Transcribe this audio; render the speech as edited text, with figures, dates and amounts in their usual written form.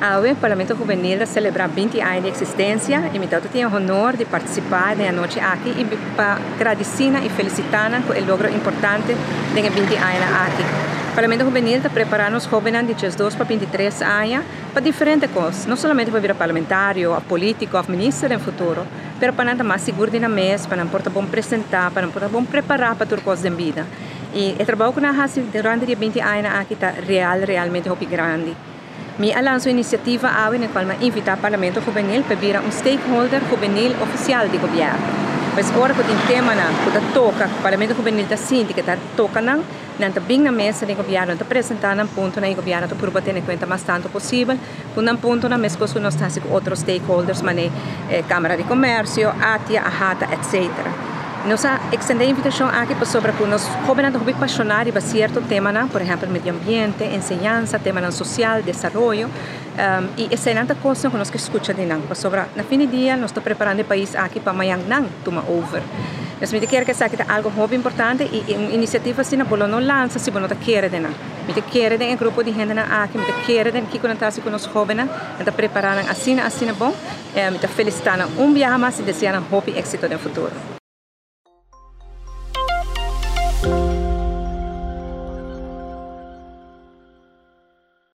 O Parlamento Juvenil celebra 20 anos de existência e eu tenho o honor de participar da noite aqui e para agradecer e felicitar por o logro importante de 20 anos aqui. O Parlamento Juvenil está preparando os jovens de 12 para 23 anos para diferentes coisas, não somente para vir parlamentário, político, ministro no futuro, mas para estar mais seguro na mesa, para poder bom apresentar, para poder bom preparar para tudo coisas da vida. E o trabalho que nós fazemos durante 20 anos aqui está realmente muito grande. Mi lanço iniciativa na qual me invita ao Parlamento Juvenil para vir stakeholder juvenil oficial do governo. Mas agora que tem tema que toca, o Parlamento Juvenil está sentindo que está tocando, não bem na mesa do governo, está apresentando ponto no governo para ter em conta mais tanto possível, um ponto na mesa que nós estamos com outros stakeholders, como a Câmara de Comércio, ATIA, AHATA, etc. Nós extendemos a invitação aqui para sobre que nós jovens estão apaixonados por certo tema, por exemplo, meio ambiente, ensinança, tema social, desenvolvimento, e essa é uma coisa que nós escutamos de nós. Sobre na fim do dia, nós estamos preparando o país aqui para amanhã não tomar over. Nós queremos que isso aqui é algo muito importante e uma iniciativa assim não lança se não quer de nós. Eu quero de um grupo de gente aqui, eu quero de que conectar-se com os jovens, está preparando assim bom, eu felicitando viagem mais e desejando êxito no futuro.